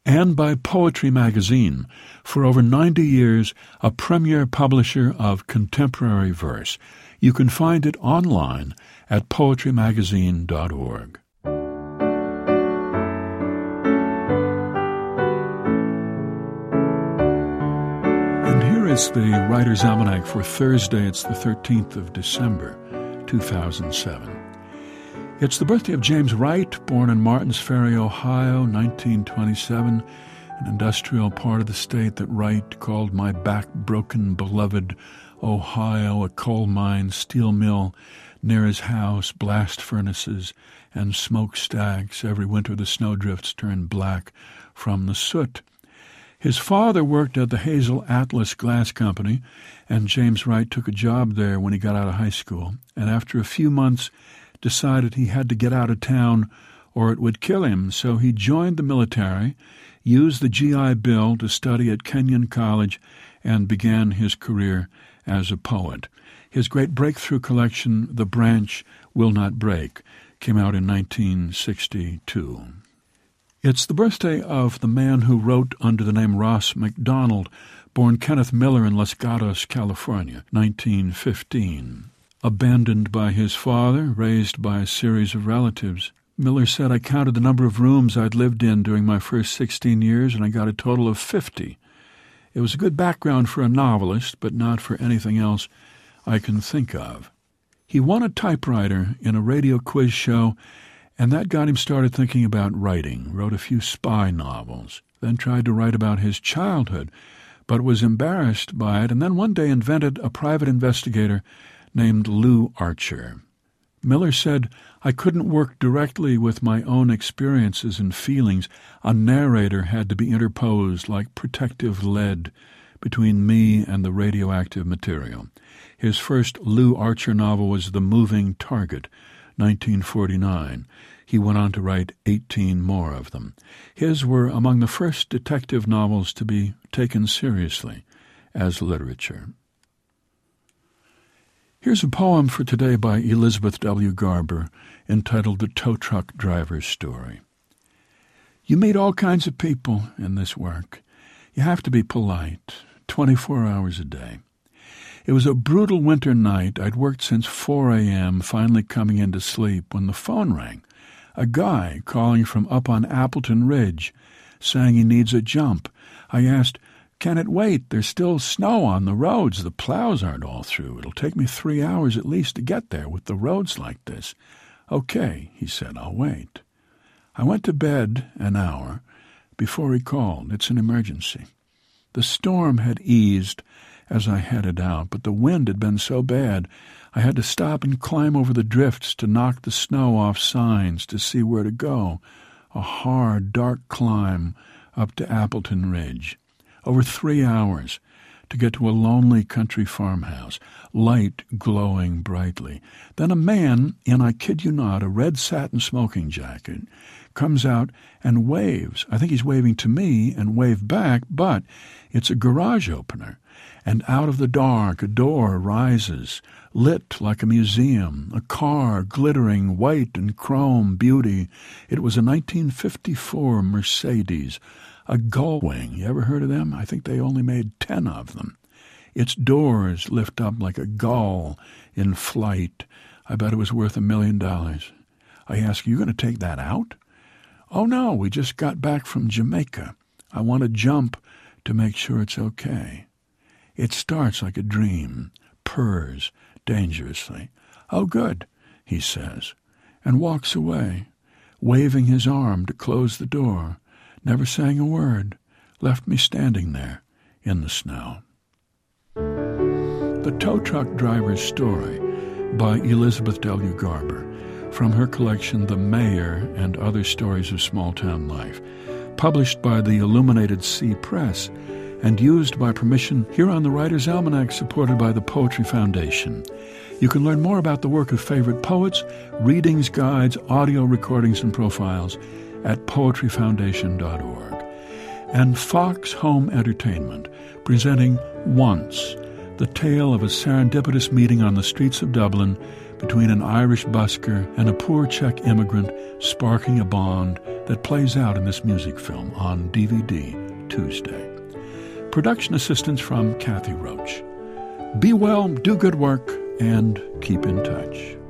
and by Poetry Magazine, for over 90 years a premier publisher of contemporary verse. You can find it online at poetrymagazine.org. And here is the Writer's Almanac for Thursday. It's the 13th of December, 2007. It's the birthday of James Wright, born in Martins Ferry, Ohio, 1927, an industrial part of the state that Wright called "my back-broken beloved Ohio," a coal mine, steel mill near his house, blast furnaces, and smokestacks. Every winter the snowdrifts turned black from the soot. His father worked at the Hazel Atlas Glass Company, and James Wright took a job there when he got out of high school, and after a few months decided he had to get out of town or it would kill him, so he joined the military, used the GI Bill to study at Kenyon College, and began his career as a poet. His great breakthrough collection, The Branch Will Not Break, came out in 1962. It's the birthday of the man who wrote under the name Ross MacDonald, born Kenneth Miller in Los Gatos, California, 1915. Abandoned by his father, raised by a series of relatives. Miller said, "I counted the number of rooms I'd lived in during my first 16 years, and I got a total of 50. It was a good background for a novelist, but not for anything else I can think of." He won a typewriter in a radio quiz show, and that got him started thinking about writing. Wrote a few spy novels, then tried to write about his childhood, but was embarrassed by it, and then one day invented a private investigator named Lou Archer. Miller said, "I couldn't work directly with my own experiences and feelings. A narrator had to be interposed like protective lead between me and the radioactive material." His first Lou Archer novel was The Moving Target, 1949. He went on to write 18 more of them. His were among the first detective novels to be taken seriously as literature. Here's a poem for today by Elizabeth W. Garber entitled The Tow Truck Driver's Story. You meet all kinds of people in this work. You have to be polite, 24 hours a day. It was a brutal winter night. I'd worked since 4 a.m., finally coming in to sleep, when the phone rang. A guy calling from up on Appleton Ridge, saying he needs a jump. I asked, "Can it wait? There's still snow on the roads. The plows aren't all through. It'll take me 3 hours at least to get there with the roads like this." "Okay," he said, "I'll wait." I went to bed an hour before he called. It's an emergency. The storm had eased as I headed out, but the wind had been so bad I had to stop and climb over the drifts to knock the snow off signs to see where to go. A hard, dark climb up to Appleton Ridge. Over 3 hours to get to a lonely country farmhouse, light glowing brightly. Then a man in, I kid you not, a red satin smoking jacket comes out and waves. I think he's waving to me and waved back, but it's a garage opener. And out of the dark a door rises, lit like a museum, a car glittering white and chrome beauty. It was a 1954 Mercedes, a Gullwing. You ever heard of them? I think they only made 10 of them. Its doors lift up like a gull in flight. I bet it was worth $1 million. I ask, "You going to take that out?" "Oh, no, we just got back from Jamaica. I want to jump to make sure it's okay." It starts like a dream, purrs dangerously. "Oh, good," he says, and walks away, waving his arm to close the door, never saying a word, left me standing there in the snow. The Tow Truck Driver's Story by Elizabeth W. Garber, from her collection The Mayor and Other Stories of Small-Town Life, published by the Illuminated Sea Press and used by permission here on the Writer's Almanac, supported by the Poetry Foundation. You can learn more about the work of favorite poets, readings, guides, audio recordings, and profiles at poetryfoundation.org. And Fox Home Entertainment, presenting Once, the tale of a serendipitous meeting on the streets of Dublin between an Irish busker and a poor Czech immigrant, sparking a bond that plays out in this music film on DVD Tuesday. Production assistance from Kathy Roach. Be well, do good work, and keep in touch.